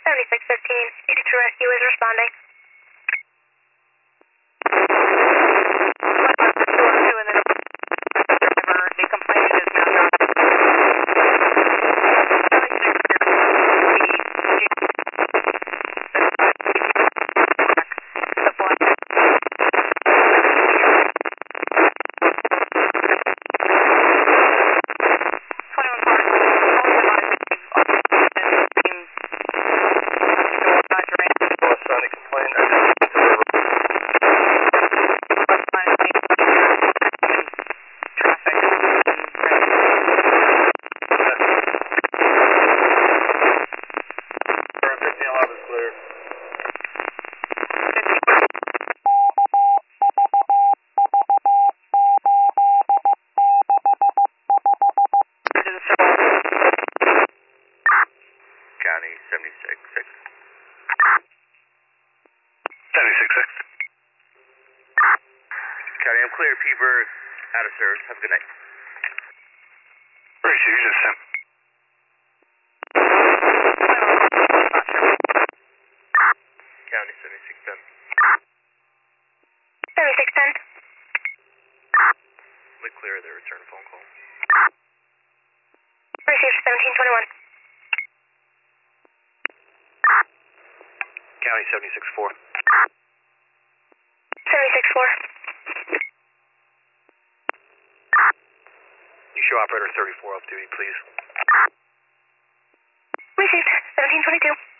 7615, Easy to Rescue is responding. The complaint is now County 76-6. 76-6. County, I'm clear. Peaburg, out of service. Have a good night. Receive just sent. County 76-10. 7610. We clear the return phone call. Received 1721. County 76-4. 764. You show operator 34 off duty, please. Received 1722.